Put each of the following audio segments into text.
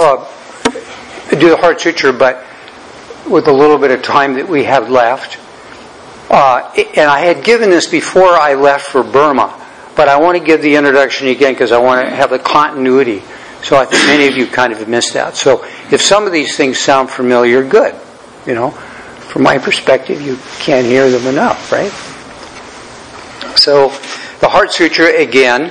do the Heart Sutra, but with a little bit of time that we have left. And I had given this before I left for Burma, but I want to give the introduction again because I want to have the continuity. So I think many of you kind of missed that. So if some of these things sound familiar, good. From my perspective, you can't hear them enough, right? So the Heart Sutra, again,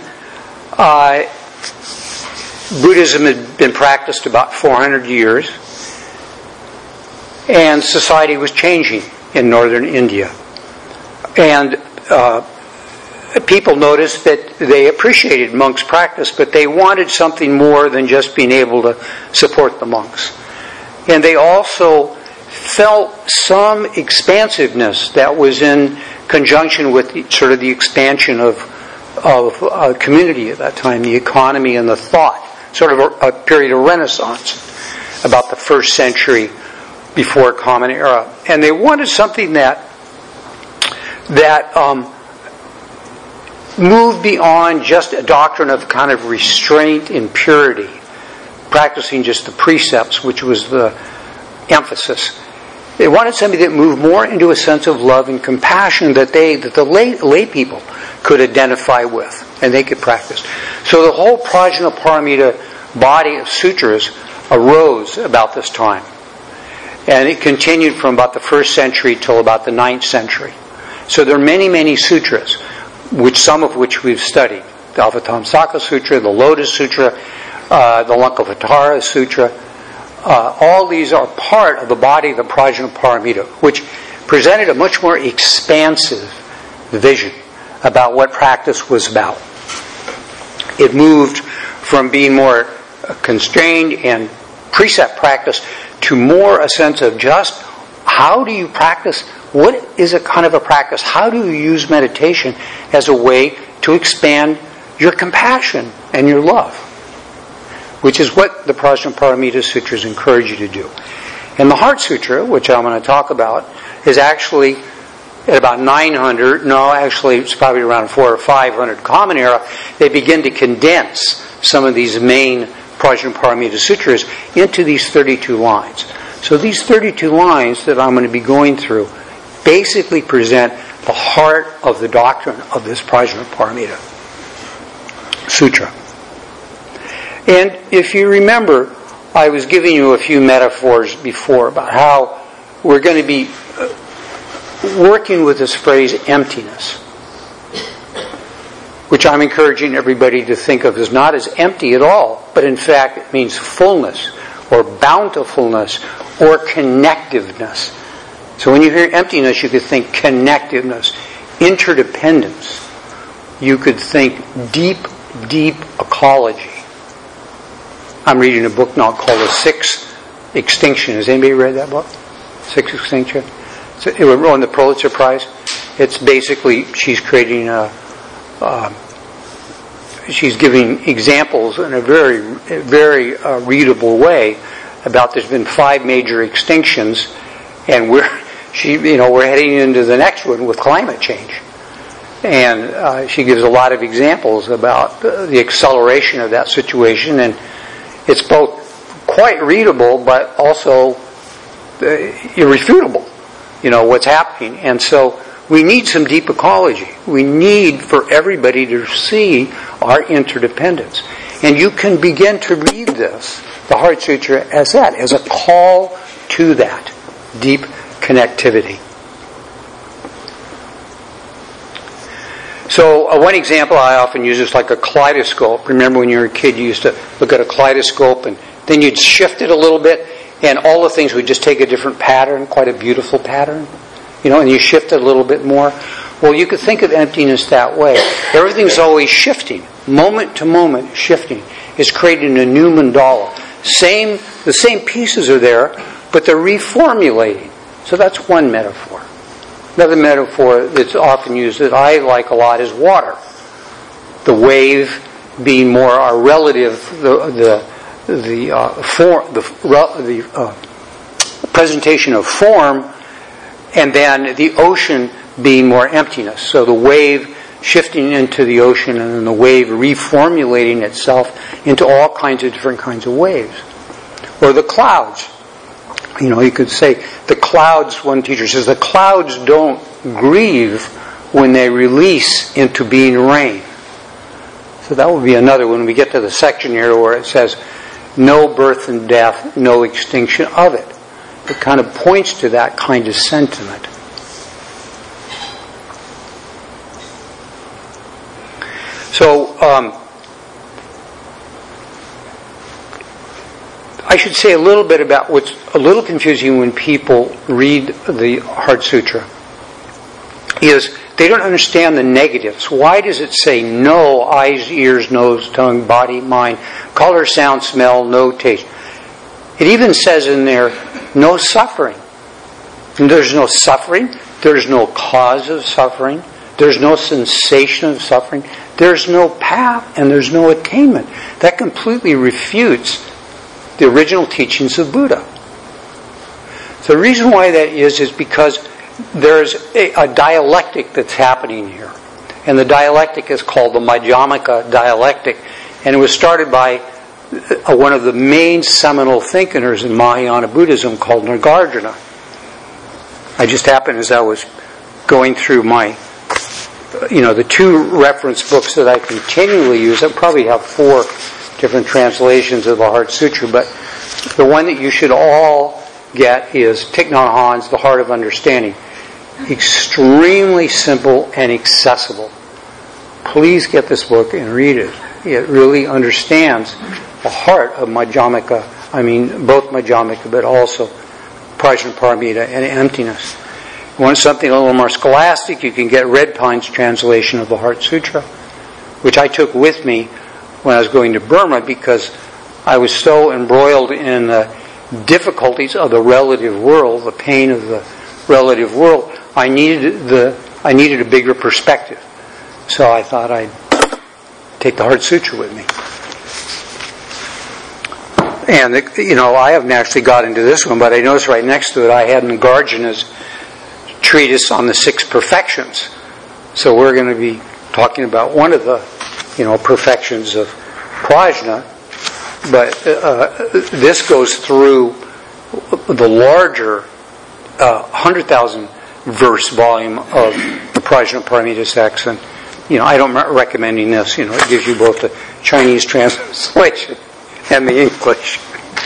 Buddhism had been practiced about 400 years, and society was changing in northern India. And people noticed that they appreciated monks' practice, but they wanted something more than just being able to support the monks. And they also felt some expansiveness that was in conjunction with sort of the expansion of community at that time, the economy and the thought, sort of a period of renaissance about the first century before Common Era. And they wanted something that moved beyond just a doctrine of kind of restraint and purity, practicing just the precepts, which was the emphasis. They wanted something that moved more into a sense of love and compassion that the lay people could identify with and they could practice. So the whole Prajnaparamita body of sutras arose about this time. And it continued from about the 1st century till about the 9th century. So there are many, many sutras, some of which we've studied. The Avatamsaka Sutra, the Lotus Sutra, the Lankavatara Sutra. All these are part of the body of the Prajnaparamita, which presented a much more expansive vision about what practice was about. It moved from being more constrained and precept practice to more a sense of just how do you practice, what is a kind of a practice, how do you use meditation as a way to expand your compassion and your love, which is what the Prajnaparamita Sutras encourage you to do. And the Heart Sutra, which I'm going to talk about, is actually at about 900, it's probably around 400 or 500 Common Era, they begin to condense some of these main Prajnaparamita Sutras into these 32 lines. So these 32 lines that I'm going to be going through basically present the heart of the doctrine of this Prajnaparamita Sutra. And if you remember, I was giving you a few metaphors before about how we're going to be working with this phrase emptiness, which I'm encouraging everybody to think of as not as empty at all, but in fact it means fullness or bountifulness or connectiveness. So when you hear emptiness, you could think connectiveness, interdependence. You could think deep, deep ecology. I'm reading a book now called The Sixth Extinction. Has anybody read that book? Sixth Extinction? So it won the Pulitzer Prize. It's basically, she's creating she's giving examples in a very, very readable way about there's been 5 major extinctions, and we're heading into the next one with climate change. And she gives a lot of examples about the acceleration of that situation, and it's both quite readable but also irrefutable, what's happening. And so we need some deep ecology. We need for everybody to see our interdependence. And you can begin to read this, the Heart Sutra, as that, as a call to that deep connectivity. So one example I often use is like a kaleidoscope. Remember when you were a kid, you used to look at a kaleidoscope and then you'd shift it a little bit and all the things would just take a different pattern, quite a beautiful pattern, and you shift it a little bit more. Well, you could think of emptiness that way. Everything's always shifting, moment to moment shifting. It's creating a new mandala. The same pieces are there, but they're reformulating. So that's one metaphor. Another metaphor that's often used that I like a lot is water. The wave being more our relative, the presentation of form, and then the ocean being more emptiness. So the wave shifting into the ocean, and then the wave reformulating itself into all kinds of different kinds of waves. Or the clouds. You could say the clouds, one teacher says, the clouds don't grieve when they release into being rain. So that would be another when we get to the section here where it says, no birth and death, no extinction of it. It kind of points to that kind of sentiment. So, I should say a little bit about what's a little confusing when people read the Heart Sutra is they don't understand the negatives. Why does it say no eyes, ears, nose, tongue, body, mind, color, sound, smell, no taste? It even says in there, no suffering. And there's no suffering. There's no cause of suffering. There's no sensation of suffering. There's no path and there's no attainment. That completely refutes the original teachings of Buddha. So the reason why that is because there's a dialectic that's happening here. And the dialectic is called the Madhyamaka dialectic. And it was started by one of the main seminal thinkers in Mahayana Buddhism called Nagarjuna. I just happened as I was going through my, the two reference books that I continually use. I probably have 4 different translations of the Heart Sutra, but the one that you should all get is Thich Nhat Hanh's The Heart of Understanding. Extremely simple and accessible. Please get this book and read it. It really understands the heart of Madhyamaka. Both Madhyamaka, but also Prajnaparamita and emptiness. You want something a little more scholastic, you can get Red Pine's translation of the Heart Sutra, which I took with me when I was going to Burma because I was so embroiled in the difficulties of the relative world, the pain of the relative world. I needed a bigger perspective. So I thought I'd take the Heart Sutra with me. And, I haven't actually got into this one, but I noticed right next to it I had Nagarjuna's treatise on the 6 perfections. So we're going to be talking about one of the, perfections of Prajna. But this goes through the larger 100,000 verse volume of the Prajnaparamita text. And, I'm not recommending this. It gives you both the Chinese translation and the English.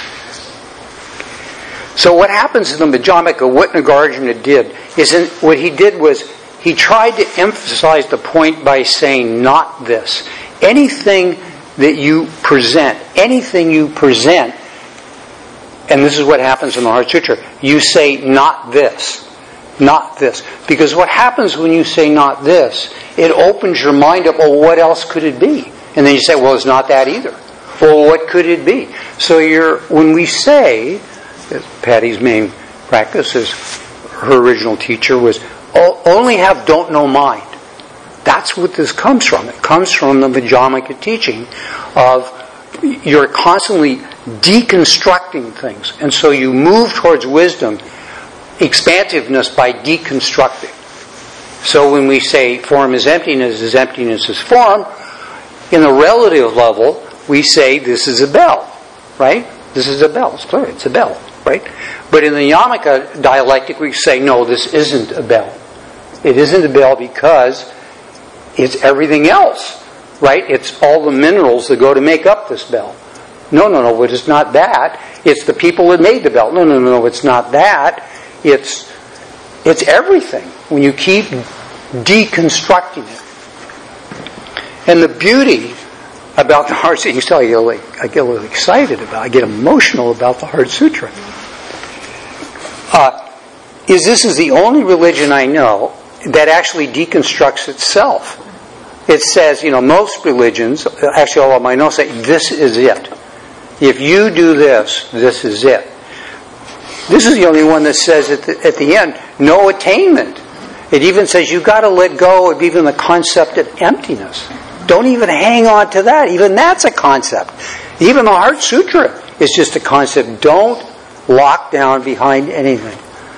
So what happens in the Madhyamaka, what Nagarjuna did, what he did was he tried to emphasize the point by saying not this. Anything that you present, and this is what happens in the Heart Sutra, you say not this. Not this. Because what happens when you say not this, it opens your mind up, what else could it be? And then you say, it's not that either. Well, what could it be? So when we say, Patty's main practice is, her original teacher was, only have don't know mind. That's what this comes from. It comes from the Madhyamaka teaching of you're constantly deconstructing things. And so you move towards wisdom, expansiveness by deconstructing. So when we say form is emptiness is form, in the relative level, we say this is a bell, right? This is a bell. It's clear. It's a bell, right? But in the Yamaka dialectic, we say, no, this isn't a bell. It isn't a bell because it's everything else, right? It's all the minerals that go to make up this bell. No, it's not that. It's the people that made the bell. No, it's not that. It's everything. When you keep deconstructing it. And the beauty about the Heart Sutra, you can tell I get a little excited about it. I get emotional about the Heart Sutra. This is the only religion I know that actually deconstructs itself. It says, most religions, actually all of mine know, say, this is it. If you do this, this is it. This is the only one that says at the end, no attainment. It even says you've got to let go of even the concept of emptiness. Don't even hang on to that. Even that's a concept. Even the Heart Sutra is just a concept. Don't lock down behind anything.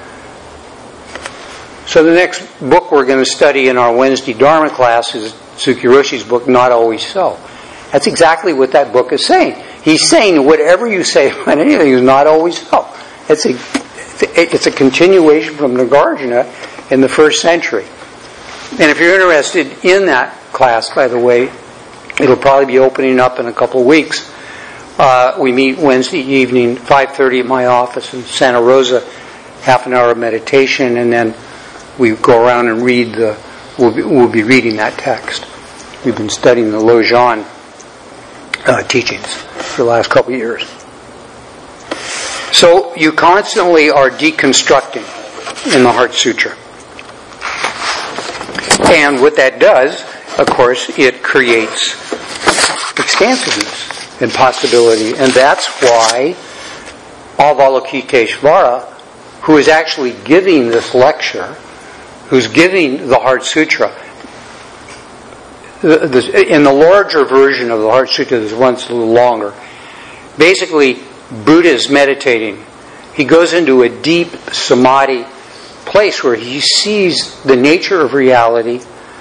So the next book we're going to study in our Wednesday Dharma class is Tsuki Roshi's book, Not Always So. That's exactly what that book is saying. He's saying whatever you say about anything is not always so. It's a continuation from Nagarjuna in the first century. And if you're interested in that class, by the way, it'll probably be opening up in a couple of weeks. We meet Wednesday evening, 5:30 at my office in Santa Rosa, half an hour of meditation, and then we go around and read we'll be reading that text. We've been studying the Lojong teachings for the last couple of years. So you constantly are deconstructing in the Heart Sutra. And what that does, of course, it creates expansiveness and possibility. And that's why Avalokiteshvara, who is actually giving this lecture, who's giving the Heart Sutra, in the larger version of the Heart Sutra, there's one that's a little longer. Basically, Buddha is meditating. He goes into a deep samadhi place where he sees the nature of reality.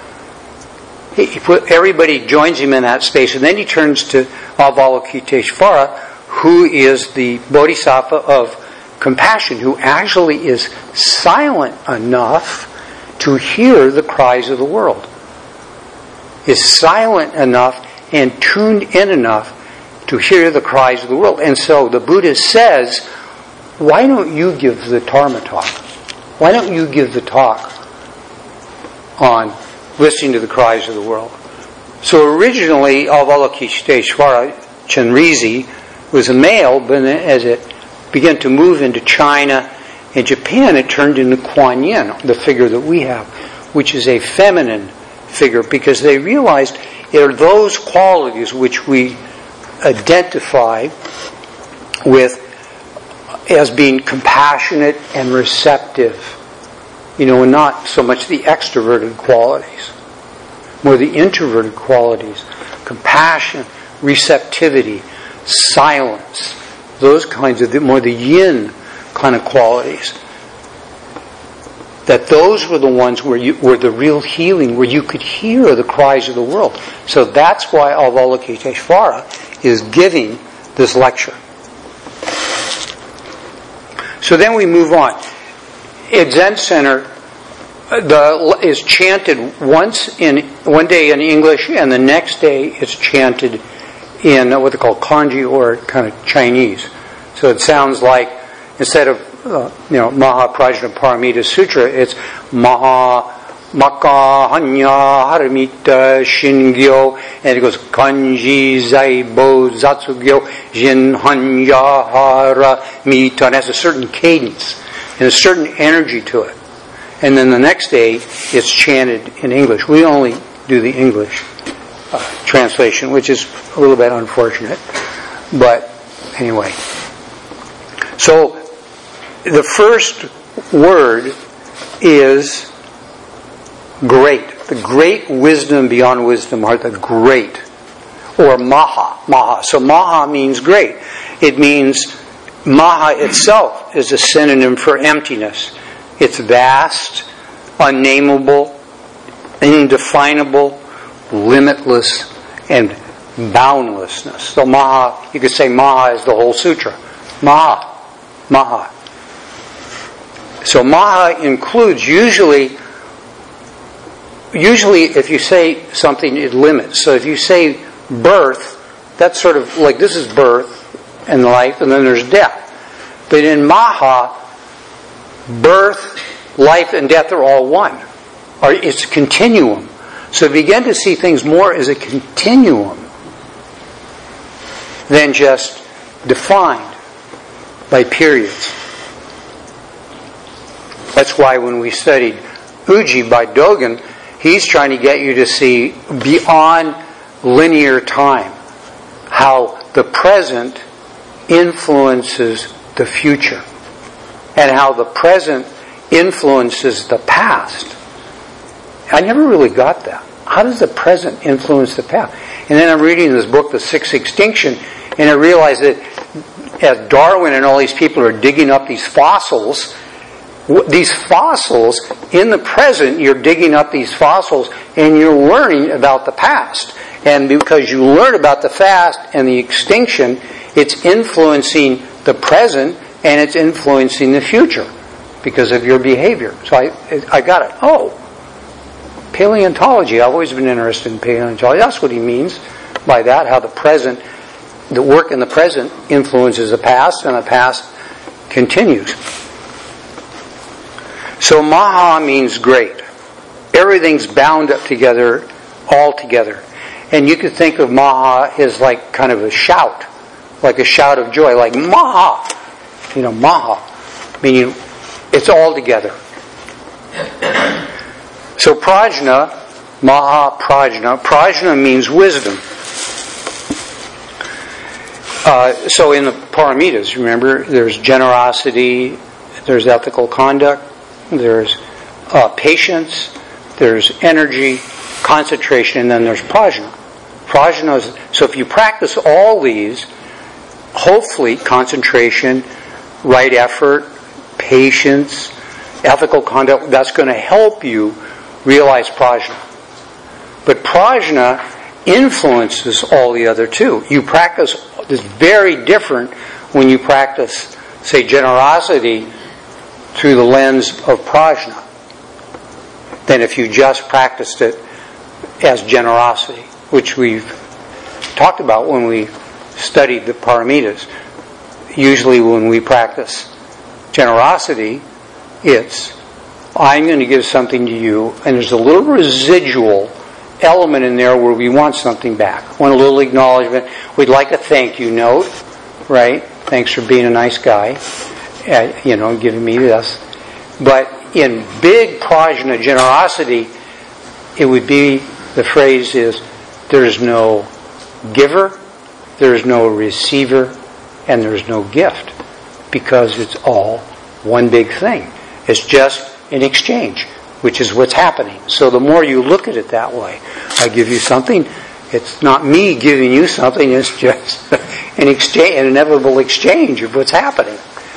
Everybody joins him in that space, and then he turns to Avalokiteshvara, who is the Bodhisattva of compassion, who actually is silent enough to hear the cries of the world. Is silent enough and tuned in enough to hear the cries of the world. And so the Buddha says, why don't you give the Dharma talk? Why don't you give the talk on listening to the cries of the world? So originally, Avalokiteshvara Chenrezig was a male, but as it began to move into China and Japan, it turned into Kuan Yin, the figure that we have, which is a feminine figure, because they realized it are those qualities which we identify with as being compassionate and receptive, and not so much the extroverted qualities, more the introverted qualities, compassion, receptivity, silence, those kinds of more the yin kind of qualities. That those were the ones where the real healing, where you could hear the cries of the world. So that's why Avalokiteshvara is giving this lecture. So then we move on. At Zen Center, is chanted one day in English, and the next day it's chanted in what they call kanji, or kind of Chinese. So it sounds like, instead of Maha Prajna Paramita Sutra, it's Maha Maka Hanya Haramita Shingyo, and it goes Kanji Zaibo Zatsugyo Jin Hanya Haramita, and has a certain cadence and a certain energy to it. And then the next day it's chanted in English. We only do the English translation, which is a little bit unfortunate, but anyway. So the first word is great. The great wisdom beyond wisdom are the great. Or Maha. Maha. So Maha means great. It means Maha itself is a synonym for emptiness. It's vast, unnameable, indefinable, limitless, and boundlessness. So Maha, you could say Maha is the whole sutra. Maha. Maha. So Maha includes usually if you say something, it limits. So if you say birth, that's sort of like this is birth and life, and then there's death. But in Maha, birth, life, and death are all one. It's a continuum. So begin to see things more as a continuum than just defined by periods. That's why when we studied Uji by Dogen, he's trying to get you to see beyond linear time how the present influences the future and how the present influences the past. I never really got that. How does the present influence the past? And then I'm reading this book, The Sixth Extinction, and I realize that as Darwin and all these people are digging up these fossils in the present, you're digging up these fossils and you're learning about the past. And because you learn about the fast and the extinction, it's influencing the present and it's influencing the future because of your behavior. So I got it. Oh, paleontology. I've always been interested in paleontology. That's what he means by that, how the work in the present influences the past and the past continues. So Maha means great. Everything's bound up together, all together. And you could think of Maha as like kind of a shout, like a shout of joy, like Maha. Maha, meaning it's all together. So Prajna, Maha Prajna. Prajna means wisdom. So in the Paramitas, remember, there's generosity, there's ethical conduct, there's patience, there's energy, concentration, and then there's prajna. Prajna is, so if you practice all these, hopefully concentration, right effort, patience, ethical conduct, that's going to help you realize prajna. But prajna influences all the other two. You practice, it's very different when you practice, say, generosity through the lens of prajna than if you just practiced it as generosity, which we've talked about when we studied the Paramitas. Usually when we practice generosity, it's, I'm going to give something to you, and there's a little residual element in there where we want something back. Want a little acknowledgement. We'd like a thank you note, right? Thanks for being a nice guy, giving me this. But in big prajna generosity, it would be, the phrase is, there's no giver, there's no receiver, and there's no gift. Because it's all one big thing. It's just an exchange, which is what's happening. So the more you look at it that way, I give you something, it's not me giving you something, it's just an exchange, an inevitable exchange of what's happening.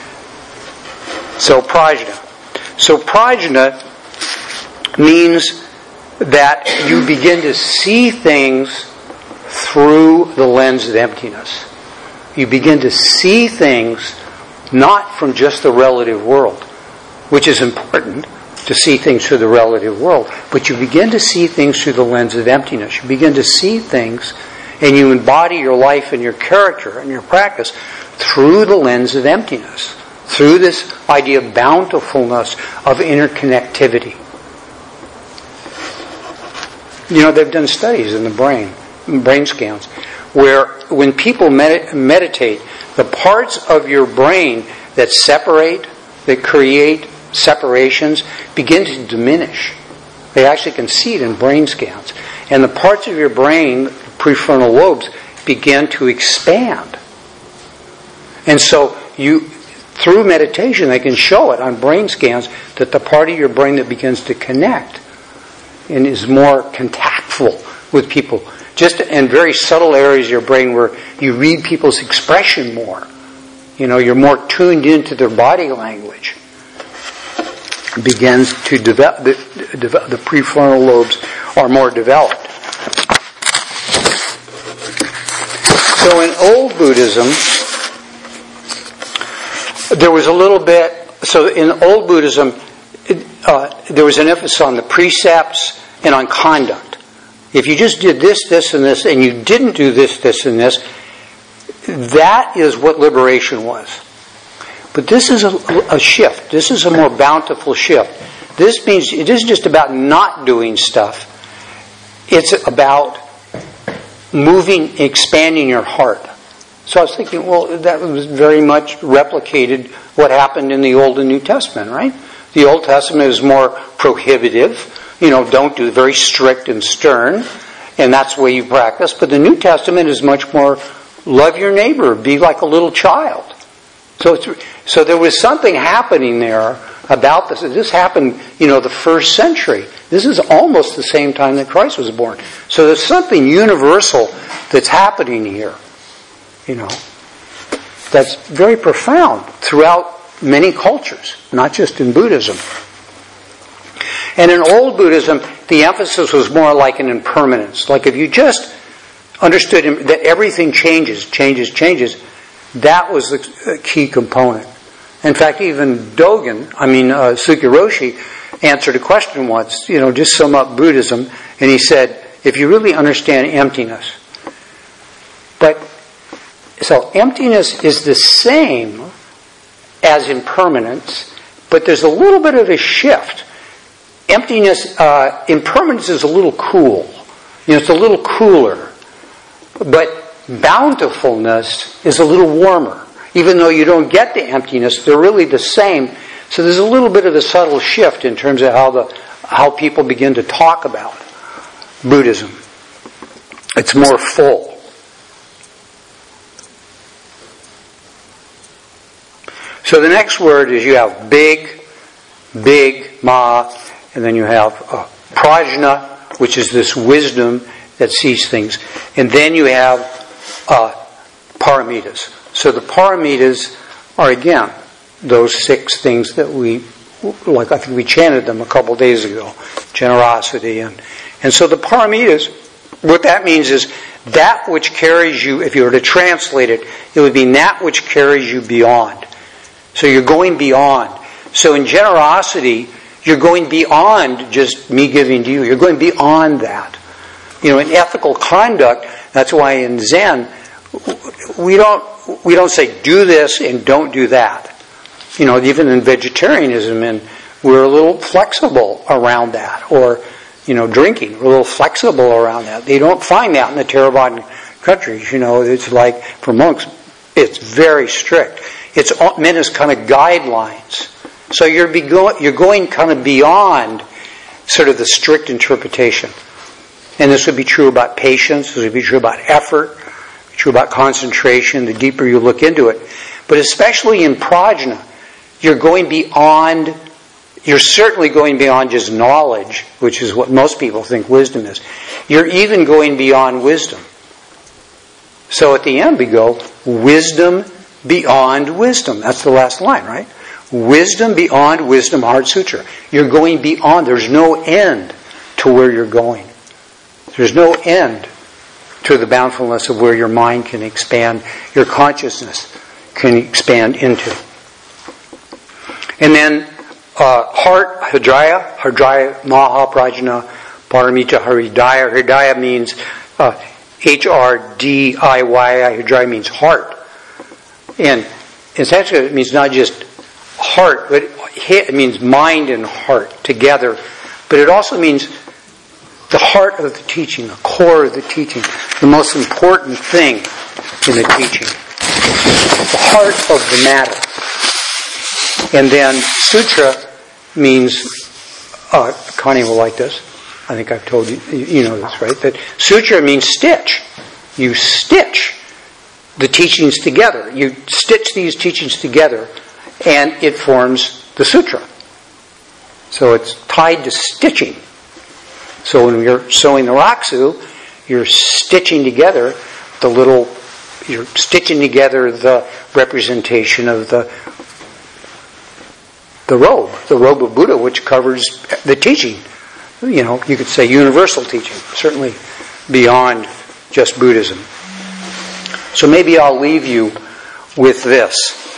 So prajna. So prajna means that you begin to see things through the lens of emptiness. You begin to see things not from just the relative world, which is important, to see things through the relative world, but you begin to see things through the lens of emptiness. You begin to see things, and you embody your life and your character and your practice through the lens of emptiness, through this idea of bountifulness, of interconnectivity. They've done studies in the brain scans, where when people meditate, the parts of your brain that separate, that create separations, begin to diminish. They actually can see it in brain scans. And the parts of your brain, prefrontal lobes, begin to expand. And so through meditation, they can show it on brain scans that the part of your brain that begins to connect and is more contactful with people, just in very subtle areas of your brain where you read people's expression more. You're more tuned into their body language. Begins to develop, the prefrontal lobes are more developed. So in old Buddhism, there was a little bit, so in old Buddhism, there was an emphasis on the precepts and on conduct. If you just did this, this, and this, and you didn't do this, this, and this, that is what liberation was. But this is a shift. This is a more bountiful shift. This means it isn't just about not doing stuff. It's about moving, expanding your heart. So I was thinking, well, that was very much replicated what happened in the Old and New Testament, right? The Old Testament is more prohibitive. Don't do, very strict and stern. And that's the way you practice. But the New Testament is much more, love your neighbor, be like a little child. So there was something happening there about this. This happened, the first century. This is almost the same time that Christ was born. So there's something universal that's happening here, that's very profound throughout many cultures, not just in Buddhism. And in old Buddhism, the emphasis was more like an impermanence. Like if you just understood that everything changes. That was the key component. In fact, even Sukya Roshi answered a question once, just sum up Buddhism, and he said, if you really understand emptiness, so emptiness is the same as impermanence, but there's a little bit of a shift. Impermanence is a little cool. It's a little cooler. But bountifulness is a little warmer. Even though you don't get the emptiness, they're really the same. So there's a little bit of a subtle shift in terms of how people begin to talk about Buddhism. It's more full. So the next word is you have big, ma, and then you have prajna, which is this wisdom that sees things. And then you have paramitas. So the paramitas are, again, those 6 things that I think we chanted them a couple days ago. Generosity. And so the paramitas, what that means is that which carries you, if you were to translate it, it would be that which carries you beyond. So you're going beyond. So in generosity, you're going beyond just me giving to you. You're going beyond that. In ethical conduct, that's why in Zen, we don't say do this and don't do that. Even in vegetarianism, and we're a little flexible around that. Or, drinking, we're a little flexible around that. They don't find that in the Theravadan countries. It's like, for monks, it's very strict. It's meant as kind of guidelines. So you're going kind of beyond sort of the strict interpretation. And this would be true about patience, this would be true about effort, true about concentration, the deeper you look into it. But especially in prajna, you're certainly going beyond just knowledge, which is what most people think wisdom is. You're even going beyond wisdom. So at the end we go, wisdom beyond wisdom. That's the last line, right? Wisdom beyond wisdom, Heart Sutra. You're going beyond. There's no end to where you're going. There's no end to the bountifulness of where your mind can expand, your consciousness can expand into. And then heart, Hridaya, Maha, Prajna, Paramita, Hridaya. Hridaya means H-R-D-I-Y-A. Hridaya means heart. And essentially it means not just heart, but it means mind and heart together. But it also means the heart of the teaching, the core of the teaching, the most important thing in the teaching. The heart of the matter. And then sutra means, Connie will like this. I think I've told you, you know this, right? That sutra means stitch. You stitch the teachings together. You stitch these teachings together and it forms the sutra. So it's tied to stitching. So when you're sewing the Raksu, you're stitching together you're stitching together the representation of the robe of Buddha, which covers the teaching. You could say universal teaching, certainly beyond just Buddhism. So maybe I'll leave you with this.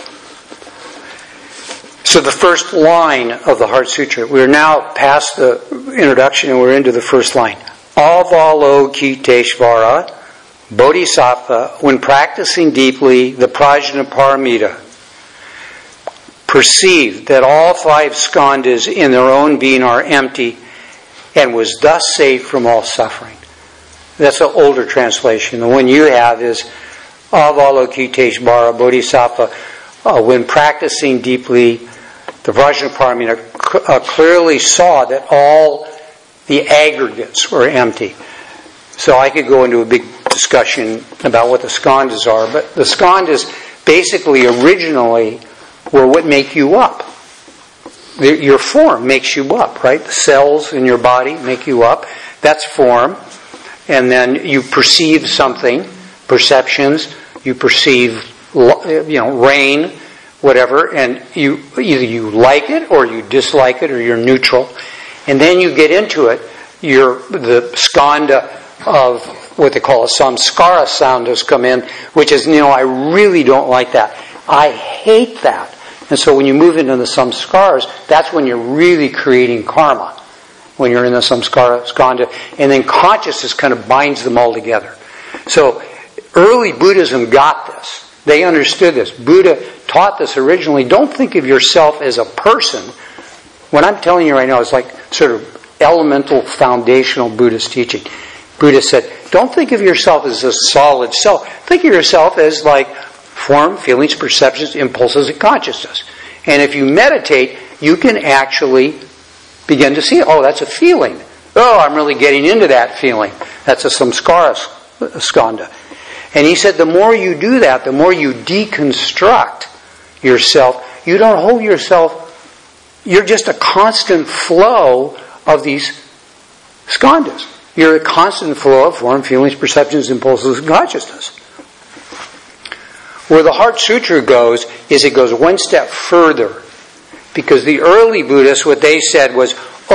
So the first line of the Heart Sutra, we're now past the introduction and we're into the first line. Avalokiteshvara, Bodhisattva, when practicing deeply the Prajna Paramita, perceived that all 5 skandhas in their own being are empty and was thus saved from all suffering. That's an older translation. The one you have is Avalokiteshvara, Bodhisattva, when practicing deeply the Prajna Paramita, clearly saw that all the aggregates were empty. So I could go into a big discussion about what the skandhas are, but the skandhas basically originally were what make you up. Your form makes you up, right? The cells in your body make you up. That's form. And then you perceive something, perceptions, you perceive, rain, whatever, and either you like it or you dislike it or you're neutral. And then you get into it, the skandha of what they call a samskara sound has come in, which is, I really don't like that. I hate that. And so when you move into the samskaras, that's when you're really creating karma. When you're in the samskara skandha. And then consciousness kind of binds them all together. So early Buddhism got this. They understood this. Buddha taught this originally. Don't think of yourself as a person. What I'm telling you right now is like sort of elemental, foundational Buddhist teaching. Buddha said, don't think of yourself as a solid self. Think of yourself as like form, feelings, perceptions, impulses, and consciousness. And if you meditate, you can actually begin to see, oh, that's a feeling. Oh, I'm really getting into that feeling. That's a samskara skandha. And he said the more you do that, the more you deconstruct yourself, you don't hold yourself, you're just a constant flow of these skandhas. You're a constant flow of form, feelings, perceptions, impulses, and consciousness. Where the Heart Sutra goes is it goes one step further. Because the early Buddhists, what they said was,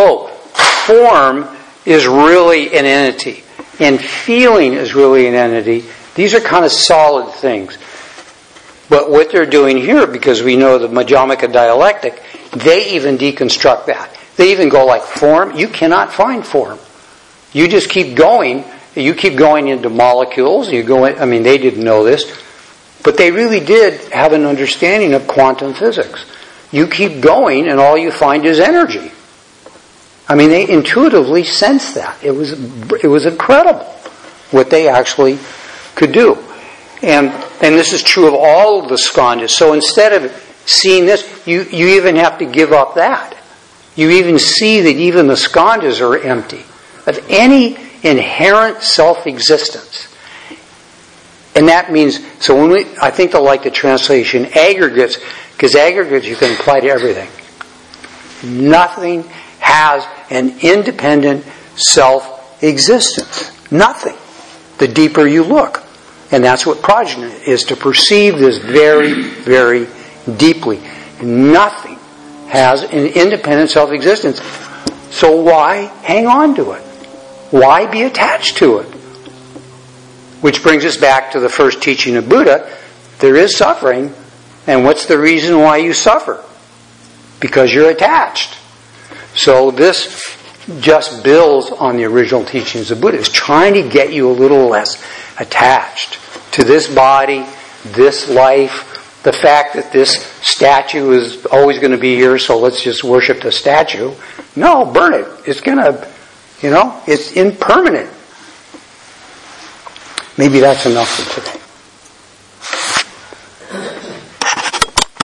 form is really an entity. And feeling is really an entity. These are kind of solid things. But what they're doing here, because we know the Madhyamaka dialectic, they even deconstruct that. They even go like form. You cannot find form. You just keep going. You keep going into molecules. They didn't know this. But they really did have an understanding of quantum physics. You keep going and all you find is energy. They intuitively sensed that. It was incredible what they actually could do. And this is true of all of the skandhas. So instead of seeing this, you even have to give up that. You even see that even the skandhas are empty of any inherent self-existence. And that means, I think they'll like the translation aggregates, because aggregates you can apply to everything. Nothing has an independent self-existence. Nothing. The deeper you look. And that's what prajna is, to perceive this very, very deeply. Nothing has an independent self-existence. So why hang on to it? Why be attached to it? Which brings us back to the first teaching of Buddha. There is suffering. And what's the reason why you suffer? Because you're attached. So this just builds on the original teachings of Buddha. It's trying to get you a little less attached to this body, this life, the fact that this statue is always going to be here, so let's just worship the statue. No, burn it. It's going to, it's impermanent. Maybe that's enough for today.